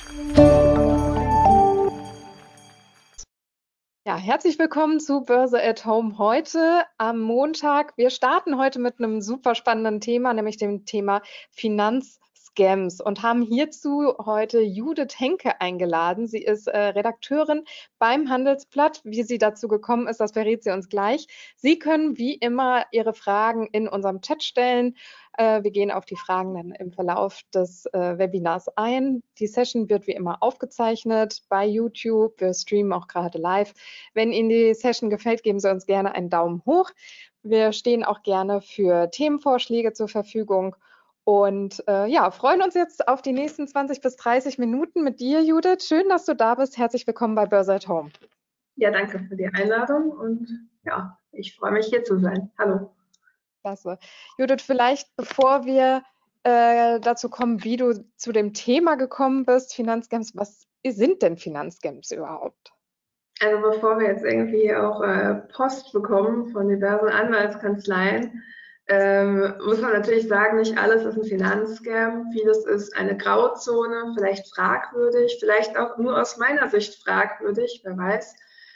Ja, herzlich willkommen zu Börse at Home heute am Montag. Wir starten heute mit einem super spannenden Thema, nämlich dem Thema Finanzscams und haben hierzu heute Judith Henke eingeladen. Sie ist Redakteurin beim Handelsblatt. Wie sie dazu gekommen ist, das verrät sie uns gleich. Sie können wie immer Ihre Fragen in unserem Chat stellen. Wir gehen auf die Fragen dann im Verlauf des Webinars ein. Die Session wird wie immer aufgezeichnet bei YouTube. Wir streamen auch gerade live. Wenn Ihnen die Session gefällt, geben Sie uns gerne einen Daumen hoch. Wir stehen auch gerne für Themenvorschläge zur Verfügung und ja, freuen uns jetzt auf die nächsten 20 bis 30 Minuten mit dir, Judith. Schön, dass du da bist. Herzlich willkommen bei Börse at Home. Ja, danke für die Einladung und ja, ich freue mich hier zu sein. Hallo. Klasse. Judith, vielleicht bevor wir dazu kommen, wie du zu dem Thema gekommen bist, Finanzscams, was sind denn Finanzscams überhaupt? Also bevor wir jetzt irgendwie auch Post bekommen von diversen Anwaltskanzleien, muss man natürlich sagen, nicht alles ist ein Finanzscam. Vieles ist eine Grauzone, vielleicht fragwürdig, vielleicht auch nur aus meiner Sicht fragwürdig, wer weiß.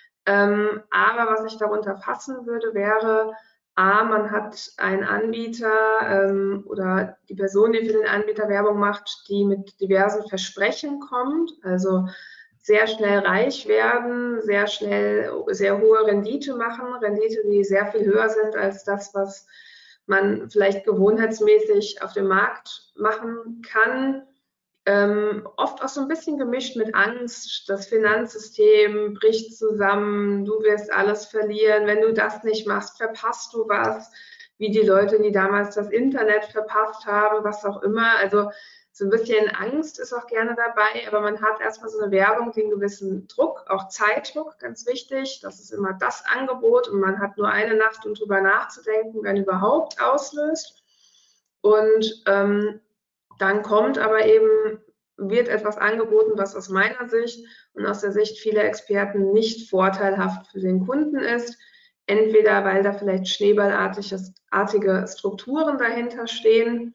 Aber was ich darunter fassen würde, wäre, man hat einen Anbieter oder die Person, die für den Anbieter Werbung macht, die mit diversen Versprechen kommt, also sehr schnell reich werden, sehr schnell sehr hohe Rendite machen, Rendite, die sehr viel höher sind als das, was man vielleicht gewohnheitsmäßig auf dem Markt machen kann. Oft auch so ein bisschen gemischt mit Angst, das Finanzsystem bricht zusammen, du wirst alles verlieren, wenn du das nicht machst, verpasst du was, wie die Leute, die damals das Internet verpasst haben, was auch immer. Also so ein bisschen Angst ist auch gerne dabei, aber man hat erstmal so eine Werbung, den gewissen Druck, auch Zeitdruck, ganz wichtig. Das ist immer das Angebot und man hat nur eine Nacht, um drüber nachzudenken, wenn überhaupt auslöst. Und dann kommt aber eben, wird etwas angeboten, was aus meiner Sicht und aus der Sicht vieler Experten nicht vorteilhaft für den Kunden ist. Entweder weil da vielleicht schneeballartige Strukturen dahinter stehen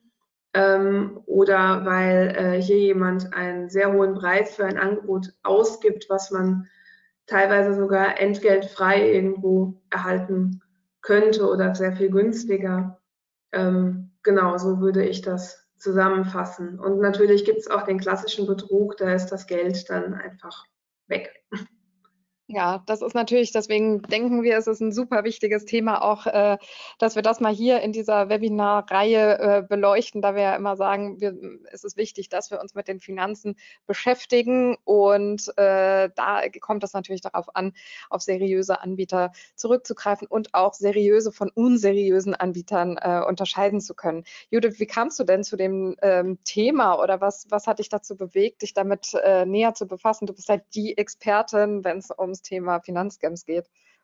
oder weil hier jemand einen sehr hohen Preis für ein Angebot ausgibt, was man teilweise sogar entgeltfrei irgendwo erhalten könnte oder sehr viel günstiger. Genau, so würde ich das zusammenfassen. Und natürlich gibt es auch den klassischen Betrug, da ist das Geld dann einfach weg. Ja, das ist natürlich, deswegen denken wir, es ist ein super wichtiges Thema auch, dass wir das mal hier in dieser Webinarreihe beleuchten, da wir ja immer sagen, es ist wichtig, dass wir uns mit den Finanzen beschäftigen und da kommt es natürlich darauf an, auf seriöse Anbieter zurückzugreifen und auch seriöse von unseriösen Anbietern unterscheiden zu können. Judith, wie kamst du denn zu dem Thema oder was hat dich dazu bewegt, dich damit näher zu befassen? Du bist halt die Expertin, wenn es ums Thema Finanzscams geht.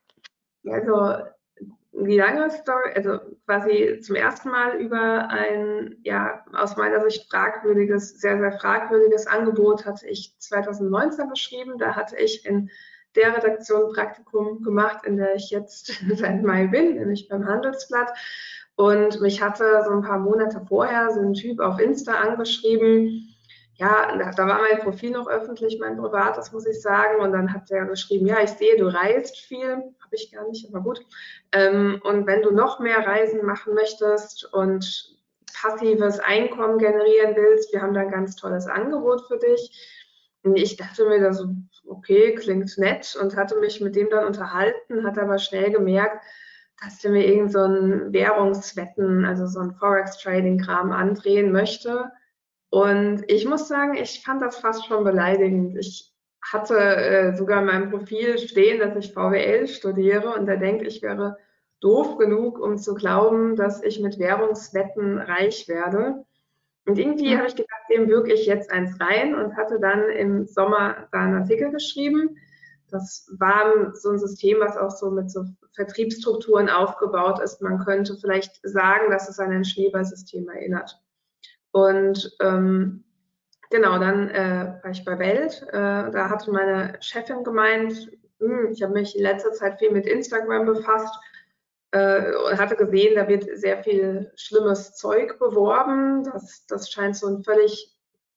Also die lange Story, also quasi zum ersten Mal über ein, ja, aus meiner Sicht fragwürdiges, sehr, sehr fragwürdiges Angebot hatte ich 2019 geschrieben. Da hatte ich in der Redaktion ein Praktikum gemacht, in der ich jetzt seit Mai bin, nämlich beim Handelsblatt. Und mich hatte so ein paar Monate vorher so ein Typ auf Insta angeschrieben. Ja, da war mein Profil noch öffentlich, mein privates, muss ich sagen. Und dann hat er geschrieben, ja, ich sehe, du reist viel. Habe ich gar nicht, aber gut. Und wenn du noch mehr Reisen machen möchtest und passives Einkommen generieren willst, wir haben da ein ganz tolles Angebot für dich. Und ich dachte mir da so, okay, klingt nett und hatte mich mit dem dann unterhalten, hatte aber schnell gemerkt, dass der mir irgend so ein Währungswetten, also so ein Forex-Trading-Kram andrehen möchte. Und ich muss sagen, ich fand das fast schon beleidigend. Ich hatte sogar in meinem Profil stehen, dass ich VWL studiere und er denkt, ich wäre doof genug, um zu glauben, dass ich mit Währungswetten reich werde. Und irgendwie habe ich gedacht, dem wirke ich jetzt eins rein und hatte dann im Sommer da einen Artikel geschrieben. Das war so ein System, was auch so mit so Vertriebsstrukturen aufgebaut ist. Man könnte vielleicht sagen, dass es an ein Schneeballsystem erinnert. Und genau, dann war ich bei Welt. Da hatte meine Chefin gemeint, ich habe mich in letzter Zeit viel mit Instagram befasst und hatte gesehen, da wird sehr viel schlimmes Zeug beworben. Das scheint so ein völlig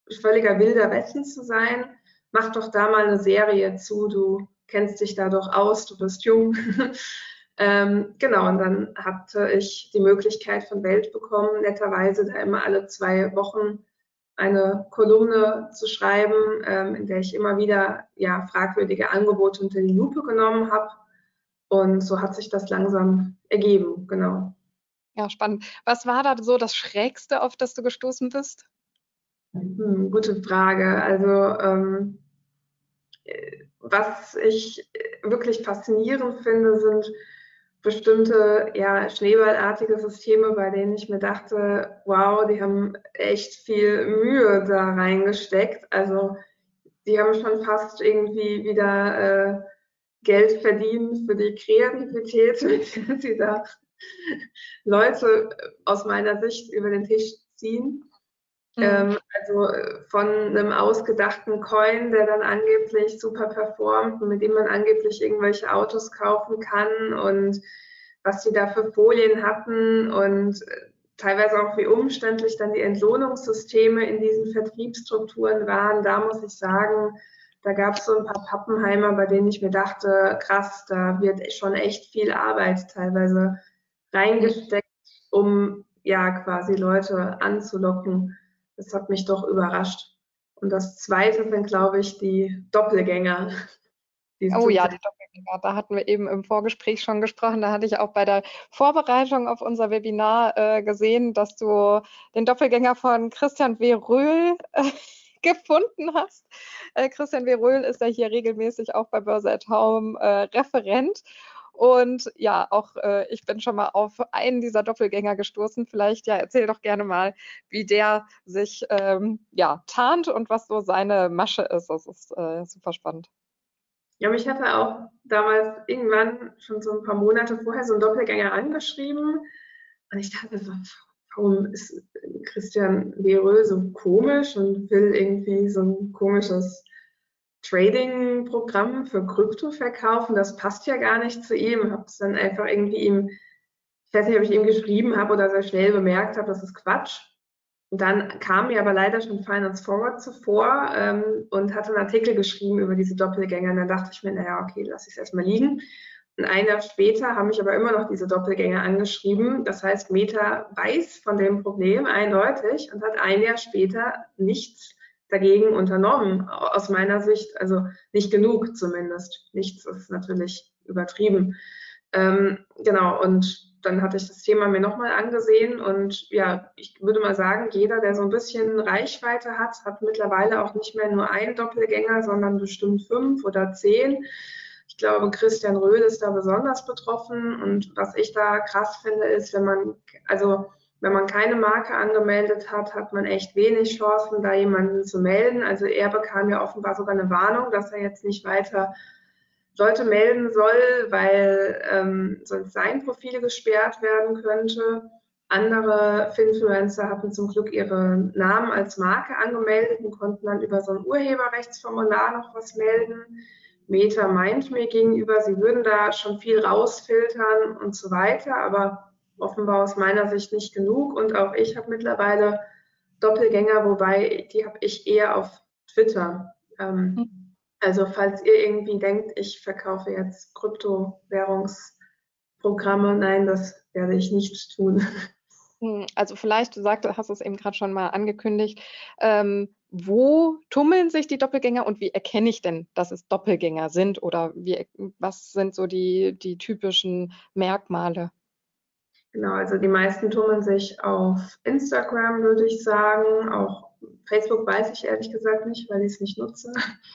völliger Wilder Westen zu sein. Mach doch da mal eine Serie zu, du kennst dich da doch aus, du bist jung. Genau, und dann hatte ich die Möglichkeit von Welt bekommen, netterweise da immer alle 2 Wochen eine Kolumne zu schreiben, in der ich immer wieder ja, fragwürdige Angebote unter die Lupe genommen habe. Und so hat sich das langsam ergeben, genau. Ja, spannend. Was war da so das Schrägste, auf das du gestoßen bist? Gute Frage. Also was ich wirklich faszinierend finde, sind bestimmte ja, schneeballartige Systeme, bei denen ich mir dachte, wow, die haben echt viel Mühe da reingesteckt. Also die haben schon fast irgendwie wieder Geld verdient für die Kreativität, mit der sie da Leute aus meiner Sicht über den Tisch ziehen. Also von einem ausgedachten Coin, der dann angeblich super performt und mit dem man angeblich irgendwelche Autos kaufen kann und was die da für Folien hatten und teilweise auch wie umständlich dann die Entlohnungssysteme in diesen Vertriebsstrukturen waren. Da muss ich sagen, da gab es so ein paar Pappenheimer, bei denen ich mir dachte, krass, da wird schon echt viel Arbeit teilweise reingesteckt, um ja quasi Leute anzulocken. Das hat mich doch überrascht. Und das Zweite sind, glaube ich, die Doppelgänger. Die Oh ja, total, die Doppelgänger, da hatten wir eben im Vorgespräch schon gesprochen. Da hatte ich auch bei der Vorbereitung auf unser Webinar gesehen, dass du den Doppelgänger von Christian W. Röhl gefunden hast. Christian W. Röhl ist ja hier regelmäßig auch bei Börse at Home Referent. Und ja, auch ich bin schon mal auf einen dieser Doppelgänger gestoßen. Vielleicht, ja, erzähl doch gerne mal, wie der sich ja, tarnt und was so seine Masche ist. Das ist super spannend. ja, mich hatte auch damals irgendwann schon so ein paar Monate vorher so ein Doppelgänger angeschrieben. Und ich dachte so, warum ist Christian Lerö so komisch und will irgendwie so ein komisches Trading-Programm für Krypto verkaufen? Das passt ja gar nicht zu ihm. Habe es dann einfach irgendwie ihm, ich weiß nicht, ob ich ihm geschrieben habe oder sehr schnell bemerkt habe, das ist Quatsch. Und dann kam mir aber leider schon Finance Forward zuvor und hatte einen Artikel geschrieben über diese Doppelgänger. Und dann dachte ich mir, naja, okay, lass ich es erstmal liegen. Und ein Jahr später haben mich aber immer noch diese Doppelgänger angeschrieben. Das heißt, Meta weiß von dem Problem eindeutig und hat ein Jahr später nichts dagegen unternommen, aus meiner Sicht. Also nicht genug zumindest. Nichts ist natürlich übertrieben. Genau, und dann hatte ich das Thema mir nochmal angesehen und ja, ich würde mal sagen, jeder, der so ein bisschen Reichweite hat, hat mittlerweile auch nicht mehr nur einen Doppelgänger, sondern bestimmt 5 oder 10. Ich glaube, Christian Röhl ist da besonders betroffen und was ich da krass finde, ist, wenn man keine Marke angemeldet hat, hat man echt wenig Chancen, da jemanden zu melden. Also er bekam ja offenbar sogar eine Warnung, dass er jetzt nicht weiter Leute melden soll, weil sonst sein Profil gesperrt werden könnte. Andere Finfluencer hatten zum Glück ihre Namen als Marke angemeldet und konnten dann über so ein Urheberrechtsformular noch was melden. Meta meint mir gegenüber, sie würden da schon viel rausfiltern und so weiter, aber offenbar aus meiner Sicht nicht genug. Und auch ich habe mittlerweile Doppelgänger, wobei die habe ich eher auf Twitter. Also falls ihr irgendwie denkt, ich verkaufe jetzt Kryptowährungsprogramme, nein, das werde ich nicht tun. Also vielleicht, hast es eben gerade schon mal angekündigt, wo tummeln sich die Doppelgänger und wie erkenne ich denn, dass es Doppelgänger sind oder was sind so die typischen Merkmale? Genau, also die meisten tummeln sich auf Instagram, würde ich sagen. Auch Facebook weiß ich ehrlich gesagt nicht, weil ich es nicht nutze.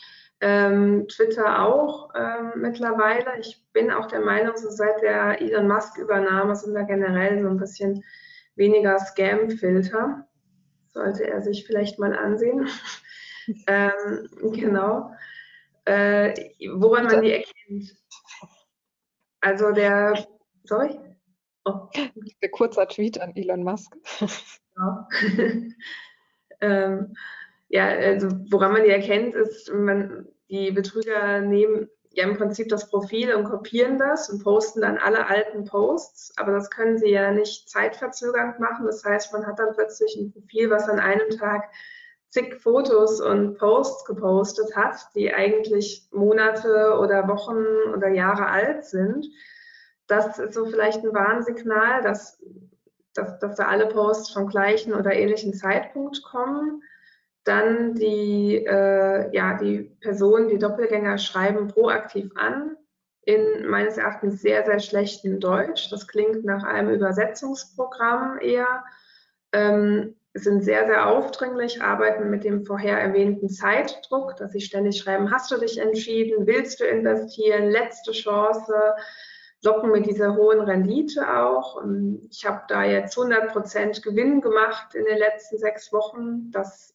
Twitter auch mittlerweile. Ich bin auch der Meinung, so seit der Elon Musk-Übernahme sind da generell so ein bisschen weniger Scam-Filter. Sollte er sich vielleicht mal ansehen. Genau. Woran man die erkennt. Also sorry? Oh, Ein kurzer Tweet an Elon Musk. ja. Ja, also woran man die erkennt, ist, die Betrüger nehmen ja im Prinzip das Profil und kopieren das und posten dann alle alten Posts, aber das können sie ja nicht zeitverzögernd machen. Das heißt, man hat dann plötzlich ein Profil, was an einem Tag zig Fotos und Posts gepostet hat, die eigentlich Monate oder Wochen oder Jahre alt sind. Das ist so vielleicht ein Warnsignal, dass da alle Posts vom gleichen oder ähnlichen Zeitpunkt kommen. Dann die Personen, die Doppelgänger, schreiben proaktiv an, in meines Erachtens sehr, sehr schlechtem Deutsch. Das klingt nach einem Übersetzungsprogramm eher. Sind sehr, sehr aufdringlich, arbeiten mit dem vorher erwähnten Zeitdruck, dass sie ständig schreiben, hast du dich entschieden, willst du investieren, letzte Chance, locken mit dieser hohen Rendite auch. Und ich habe da jetzt 100% Gewinn gemacht in den letzten 6 Wochen. Das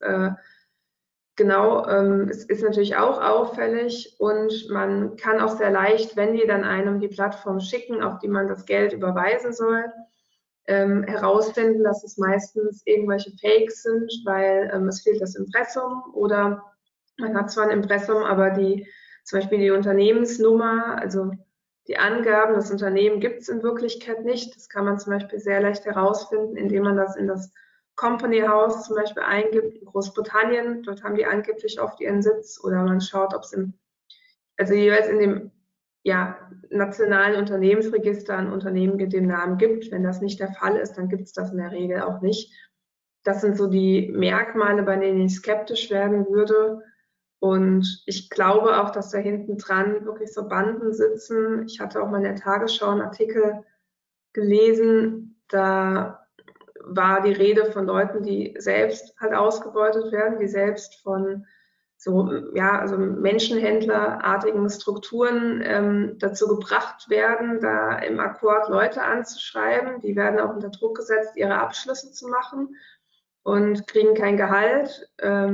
es ist natürlich auch auffällig und man kann auch sehr leicht, wenn die dann einem die Plattform schicken, auf die man das Geld überweisen soll, herausfinden, dass es meistens irgendwelche Fakes sind, weil es fehlt das Impressum oder man hat zwar ein Impressum, aber zum Beispiel die Unternehmensnummer, also die Angaben, das Unternehmen gibt es in Wirklichkeit nicht. Das kann man zum Beispiel sehr leicht herausfinden, indem man das in das Company House zum Beispiel eingibt in Großbritannien. Dort haben die angeblich oft ihren Sitz oder man schaut, ob es jeweils in dem nationalen Unternehmensregister ein Unternehmen mit dem Namen gibt. Wenn das nicht der Fall ist, dann gibt es das in der Regel auch nicht. Das sind so die Merkmale, bei denen ich skeptisch werden würde. Und ich glaube auch, dass da hinten dran wirklich so Banden sitzen. Ich hatte auch mal in der Tagesschau einen Artikel gelesen, da war die Rede von Leuten, die selbst halt ausgebeutet werden, die selbst von also menschenhändlerartigen Strukturen dazu gebracht werden, da im Akkord Leute anzuschreiben. Die werden auch unter Druck gesetzt, ihre Abschlüsse zu machen und kriegen kein Gehalt,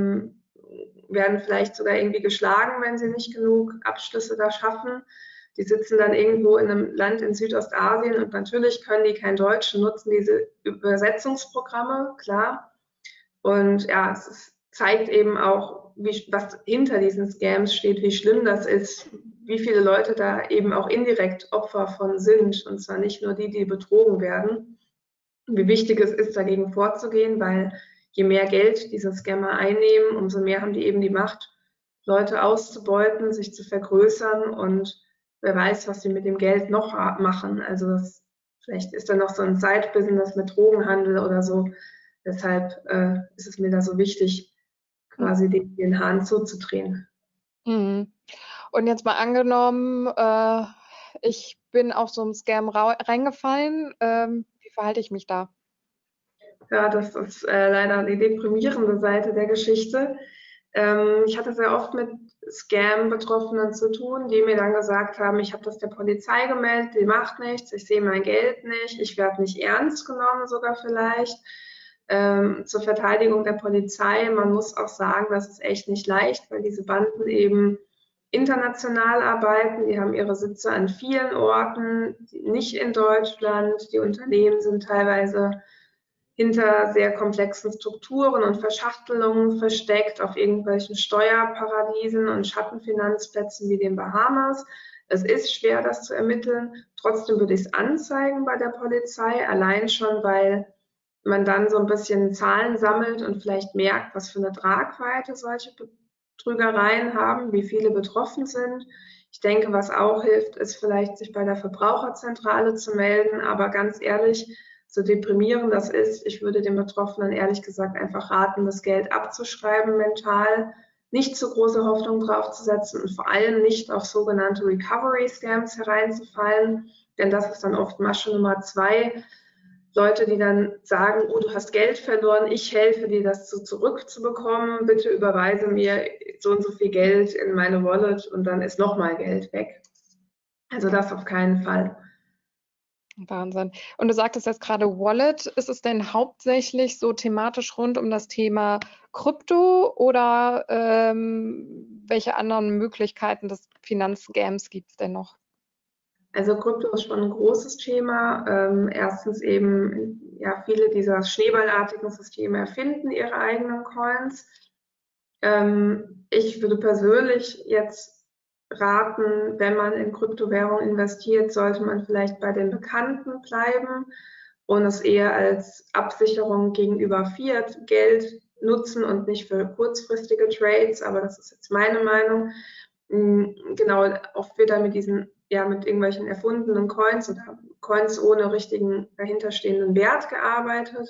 werden vielleicht sogar irgendwie geschlagen, wenn sie nicht genug Abschlüsse da schaffen. Die sitzen dann irgendwo in einem Land in Südostasien und natürlich können die kein Deutsch und nutzen diese Übersetzungsprogramme, klar. Und ja, zeigt eben auch, was hinter diesen Scams steht, wie schlimm das ist, wie viele Leute da eben auch indirekt Opfer von sind und zwar nicht nur die betrogen werden. Wie wichtig es ist, dagegen vorzugehen, weil je mehr Geld diese Scammer einnehmen, umso mehr haben die eben die Macht, Leute auszubeuten, sich zu vergrößern und wer weiß, was sie mit dem Geld noch machen. Also vielleicht ist da noch so ein Side-Business mit Drogenhandel oder so. Deshalb ist es mir da so wichtig, quasi den Hahn zuzudrehen. Und jetzt mal angenommen, ich bin auf so einen Scam reingefallen. Wie verhalte ich mich da? Ja, das ist leider die deprimierende Seite der Geschichte. Ich hatte sehr oft mit Scam-Betroffenen zu tun, die mir dann gesagt haben, ich habe das der Polizei gemeldet, die macht nichts, ich sehe mein Geld nicht, ich werde nicht ernst genommen sogar vielleicht. Zur Verteidigung der Polizei, man muss auch sagen, das ist echt nicht leicht, weil diese Banden eben international arbeiten, die haben ihre Sitze an vielen Orten, nicht in Deutschland, die Unternehmen sind teilweise hinter sehr komplexen Strukturen und Verschachtelungen versteckt auf irgendwelchen Steuerparadiesen und Schattenfinanzplätzen wie den Bahamas. Es ist schwer, das zu ermitteln. Trotzdem würde ich es anzeigen bei der Polizei, allein schon, weil man dann so ein bisschen Zahlen sammelt und vielleicht merkt, was für eine Tragweite solche Betrügereien haben, wie viele betroffen sind. Ich denke, was auch hilft, ist vielleicht, sich bei der Verbraucherzentrale zu melden. Aber ganz ehrlich, so deprimierend das ist, ich würde den Betroffenen ehrlich gesagt einfach raten, das Geld abzuschreiben mental, nicht zu große Hoffnung draufzusetzen und vor allem nicht auf sogenannte Recovery-Scams hereinzufallen, denn das ist dann oft Masche Nummer 2. Leute, die dann sagen, oh, du hast Geld verloren, ich helfe dir, das zurückzubekommen, bitte überweise mir so und so viel Geld in meine Wallet und dann ist nochmal Geld weg. Also das auf keinen Fall. Wahnsinn. Und du sagtest jetzt gerade Wallet. Ist es denn hauptsächlich so thematisch rund um das Thema Krypto oder welche anderen Möglichkeiten des Finanzscams gibt es denn noch? Also Krypto ist schon ein großes Thema. Erstens eben, ja, viele dieser schneeballartigen Systeme erfinden ihre eigenen Coins. Ich würde persönlich jetzt raten, wenn man in Kryptowährungen investiert, sollte man vielleicht bei den Bekannten bleiben und es eher als Absicherung gegenüber Fiat-Geld nutzen und nicht für kurzfristige Trades, aber das ist jetzt meine Meinung. Genau, oft wird da mit diesen, ja, mit irgendwelchen erfundenen Coins oder Coins ohne richtigen dahinterstehenden Wert gearbeitet.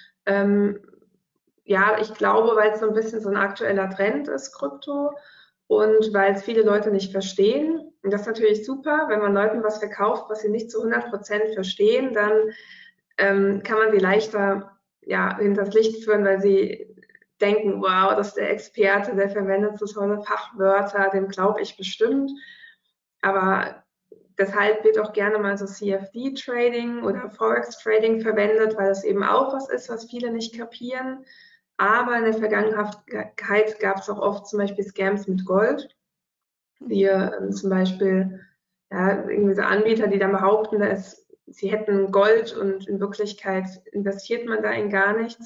Ja, ich glaube, weil es so ein bisschen so ein aktueller Trend ist, Krypto, und weil es viele Leute nicht verstehen. Und das ist natürlich super, wenn man Leuten was verkauft, was sie nicht zu 100% verstehen, dann kann man sie leichter, ja, hinters Licht führen, weil sie denken, wow, das ist der Experte, der verwendet so tolle Fachwörter, dem glaube ich bestimmt. Aber deshalb wird auch gerne mal so CFD-Trading oder Forex-Trading verwendet, weil das eben auch was ist, was viele nicht kapieren. Aber in der Vergangenheit gab es auch oft zum Beispiel Scams mit Gold. Hier zum Beispiel ja, irgendwie so Anbieter, die dann behaupten, sie hätten Gold und in Wirklichkeit investiert man da in gar nichts.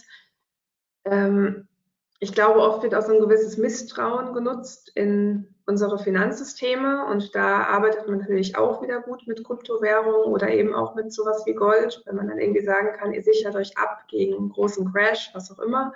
Ich glaube, oft wird auch so ein gewisses Misstrauen genutzt in unsere Finanzsysteme und da arbeitet man natürlich auch wieder gut mit Kryptowährungen oder eben auch mit sowas wie Gold, wenn man dann irgendwie sagen kann, ihr sichert euch ab gegen einen großen Crash, was auch immer.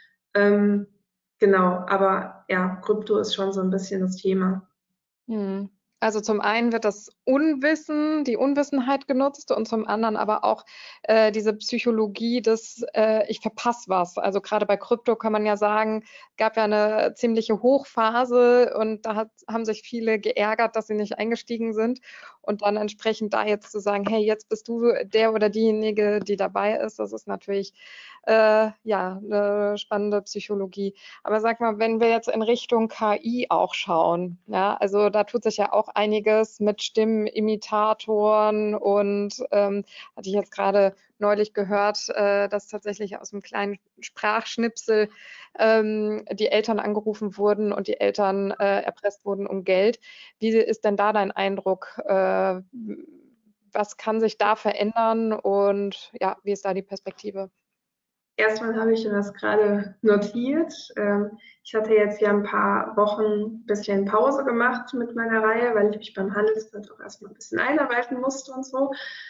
Genau, aber ja, Krypto ist schon so ein bisschen das Thema. Also zum einen wird das Unwissen, die Unwissenheit genutzt und zum anderen aber auch diese Psychologie des ich verpasse was. Also gerade bei Krypto kann man ja sagen, gab ja eine ziemliche Hochphase und da haben sich viele geärgert, dass sie nicht eingestiegen sind und dann entsprechend da jetzt zu sagen, hey, jetzt bist du der oder diejenige, die dabei ist, das ist natürlich ja eine spannende Psychologie. Aber sag mal, wenn wir jetzt in Richtung KI auch schauen, ja, also da tut sich ja auch einiges mit Stimmenimitatoren und hatte ich jetzt gerade neulich gehört, dass tatsächlich aus einem kleinen Sprachschnipsel die Eltern angerufen wurden und die Eltern erpresst wurden um Geld. Wie ist denn da dein Eindruck? Was kann sich da verändern und ja, wie ist da die Perspektive? Erstmal habe ich das gerade notiert. Ich hatte jetzt ja ein paar Wochen ein bisschen Pause gemacht mit meiner Reihe, weil ich mich beim Handelsblatt auch erstmal ein bisschen einarbeiten musste und so.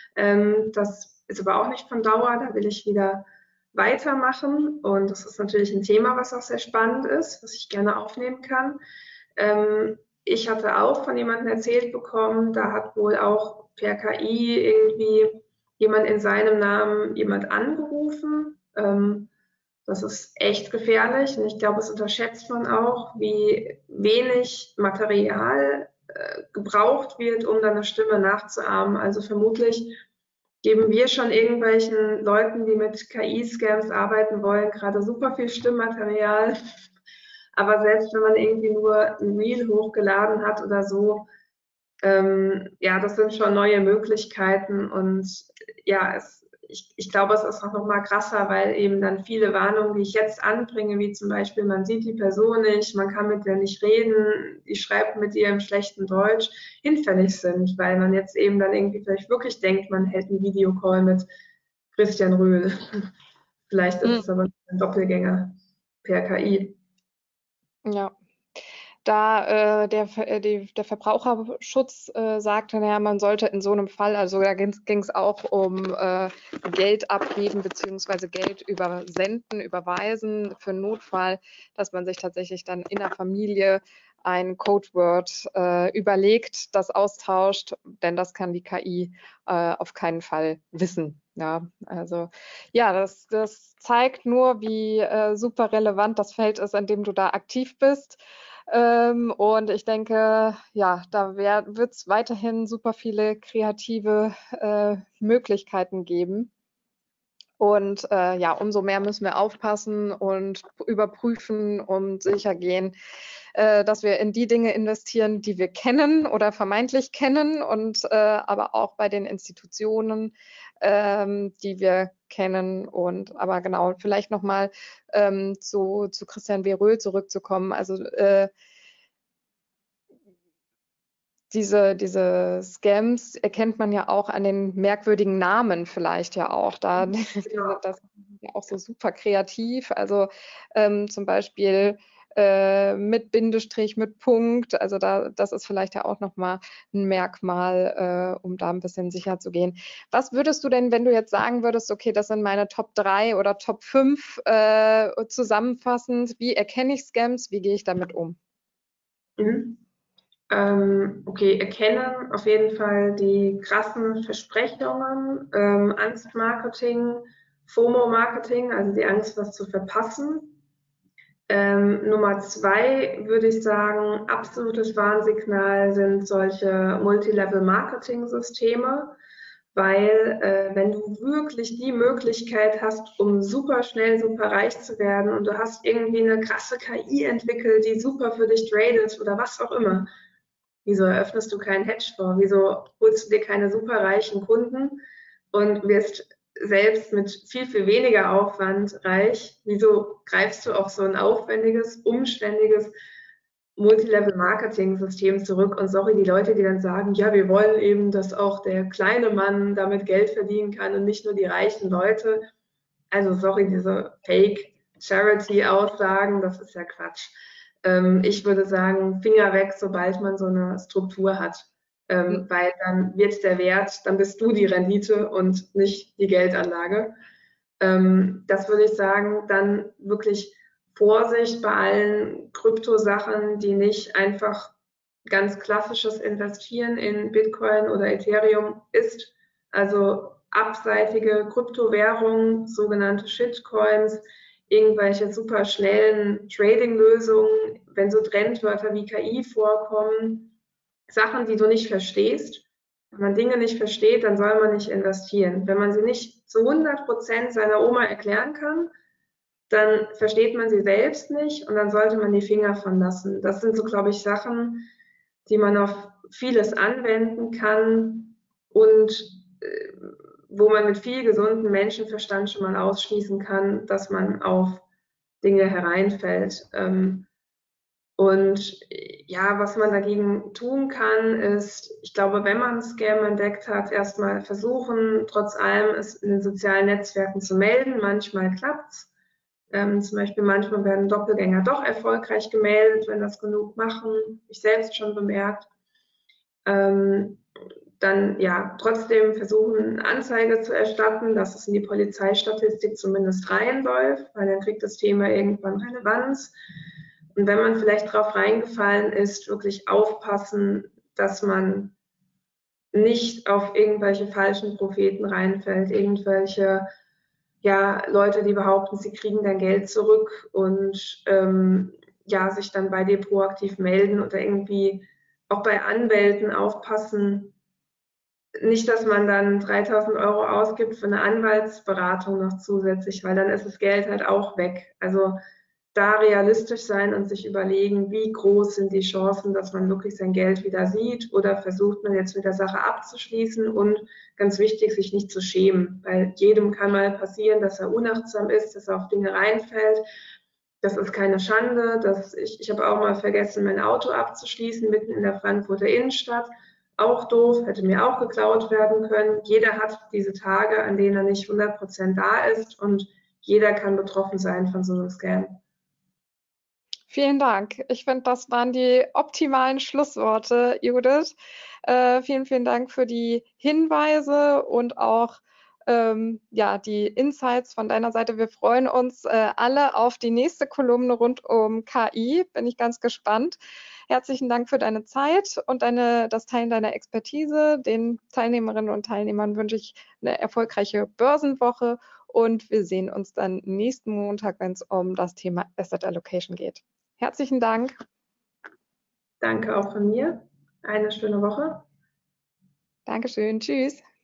Das ist aber auch nicht von Dauer, da will ich wieder weitermachen. Und das ist natürlich ein Thema, was auch sehr spannend ist, was ich gerne aufnehmen kann. Ich hatte auch von jemandem erzählt bekommen, da hat wohl auch per KI irgendwie jemand in seinem Namen jemand angerufen. Das ist echt gefährlich und ich glaube, es unterschätzt man auch, wie wenig Material gebraucht wird, um dann eine Stimme nachzuahmen. Also vermutlich geben wir schon irgendwelchen Leuten, die mit KI-Scams arbeiten wollen, gerade super viel Stimmmaterial. Aber selbst wenn man irgendwie nur ein Reel hochgeladen hat oder so, ja, das sind schon neue Möglichkeiten und ja, ich glaube, es ist auch noch mal krasser, weil eben dann viele Warnungen, die ich jetzt anbringe, wie zum Beispiel, man sieht die Person nicht, man kann mit der nicht reden, die schreibt mit ihr im schlechten Deutsch, hinfällig sind, weil man jetzt eben dann irgendwie vielleicht wirklich denkt, man hält einen Videocall mit Christian Röhl. Vielleicht ist es aber ein Doppelgänger per KI. Ja. Da der Verbraucherschutz sagte, naja, man sollte in so einem Fall, also da ging es auch um Geld abheben bzw. Geld übersenden, überweisen für einen Notfall, dass man sich tatsächlich dann in der Familie ein Codeword überlegt, das austauscht, denn das kann die KI auf keinen Fall wissen. Ja, also ja, das zeigt nur, wie super relevant das Feld ist, an dem du da aktiv bist. Und ich denke, ja, da wird es weiterhin super viele kreative Möglichkeiten geben. Und ja, umso mehr müssen wir aufpassen und überprüfen und sicher gehen, dass wir in die Dinge investieren, die wir kennen oder vermeintlich kennen und aber auch bei den Institutionen, die wir kennen. Und aber genau, vielleicht nochmal zu Christian Beröhl zurückzukommen. Also diese Scams erkennt man ja auch an den merkwürdigen Namen vielleicht ja auch. Da, das ist ja auch so super kreativ. Also zum Beispiel mit Bindestrich, mit Punkt. Also das ist vielleicht ja auch nochmal ein Merkmal, um da ein bisschen sicher zu gehen. Was würdest du denn, wenn du jetzt sagen würdest, okay, das sind meine Top 3 oder Top 5 zusammenfassend, wie erkenne ich Scams, wie gehe ich damit um? Mhm. Okay, erkennen auf jeden Fall die krassen Versprechungen, Angstmarketing, FOMO-Marketing, also die Angst, was zu verpassen. Nummer 2 würde ich sagen, absolutes Warnsignal sind solche Multilevel-Marketing-Systeme, weil wenn du wirklich die Möglichkeit hast, um super schnell super reich zu werden und du hast irgendwie eine krasse KI entwickelt, die super für dich tradet oder was auch immer, wieso eröffnest du keinen Hedgefonds? Wieso holst du dir keine superreichen Kunden und wirst selbst mit viel, viel weniger Aufwand reich? Wieso greifst du auf so ein aufwendiges, umständiges Multilevel-Marketing-System zurück? Und sorry, die Leute, die dann sagen, ja, wir wollen eben, dass auch der kleine Mann damit Geld verdienen kann und nicht nur die reichen Leute. Also sorry, diese Fake-Charity-Aussagen, das ist ja Quatsch. Ich würde sagen, Finger weg, sobald man so eine Struktur hat, weil dann wird der Wert, dann bist du die Rendite und nicht die Geldanlage. Das würde ich sagen, dann wirklich Vorsicht bei allen Kryptosachen, die nicht einfach ganz klassisches Investieren in Bitcoin oder Ethereum ist. Also abseitige Kryptowährungen, sogenannte Shitcoins, irgendwelche super schnellen Trading-Lösungen, wenn so Trendwörter wie KI vorkommen, Sachen, die du nicht verstehst. Wenn man Dinge nicht versteht, dann soll man nicht investieren. Wenn man sie nicht zu 100% seiner Oma erklären kann, dann versteht man sie selbst nicht und dann sollte man die Finger von lassen. Das sind so, glaube ich, Sachen, die man auf vieles anwenden kann und wo man mit viel gesundem Menschenverstand schon mal ausschließen kann, dass man auf Dinge hereinfällt. Und ja, was man dagegen tun kann, ist, ich glaube, wenn man einen Scam entdeckt hat, erstmal versuchen, trotz allem es in den sozialen Netzwerken zu melden. Manchmal klappt's. Zum Beispiel manchmal werden Doppelgänger doch erfolgreich gemeldet, wenn das genug machen. Ich selbst schon bemerkt. Dann ja trotzdem versuchen, Anzeige zu erstatten, dass es in die Polizeistatistik zumindest reinläuft, weil dann kriegt das Thema irgendwann Relevanz. Und wenn man vielleicht drauf reingefallen ist, wirklich aufpassen, dass man nicht auf irgendwelche falschen Propheten reinfällt, irgendwelche ja, Leute, die behaupten, sie kriegen dein Geld zurück und ja, sich dann bei dir proaktiv melden oder irgendwie auch bei Anwälten aufpassen, nicht, dass man dann 3.000 Euro ausgibt für eine Anwaltsberatung noch zusätzlich, weil dann ist das Geld halt auch weg. Also da realistisch sein und sich überlegen, wie groß sind die Chancen, dass man wirklich sein Geld wieder sieht oder versucht man jetzt mit der Sache abzuschließen und ganz wichtig, sich nicht zu schämen, weil jedem kann mal passieren, dass er unachtsam ist, dass er auf Dinge reinfällt. Das ist keine Schande. Ich habe auch mal vergessen, mein Auto abzuschließen, mitten in der Frankfurter Innenstadt. Auch doof, hätte mir auch geklaut werden können. Jeder hat diese Tage, an denen er nicht 100% da ist und jeder kann betroffen sein von so einem Scam. Vielen Dank. Ich finde, das waren die optimalen Schlussworte, Judith. Vielen Dank für die Hinweise und auch ja, die Insights von deiner Seite. Wir freuen uns alle auf die nächste Kolumne rund um KI. Bin ich ganz gespannt. Herzlichen Dank für deine Zeit und das Teilen deiner Expertise. Den Teilnehmerinnen und Teilnehmern wünsche ich eine erfolgreiche Börsenwoche und wir sehen uns dann nächsten Montag, wenn es um das Thema Asset Allocation geht. Herzlichen Dank. Danke auch von mir. Eine schöne Woche. Dankeschön. Tschüss.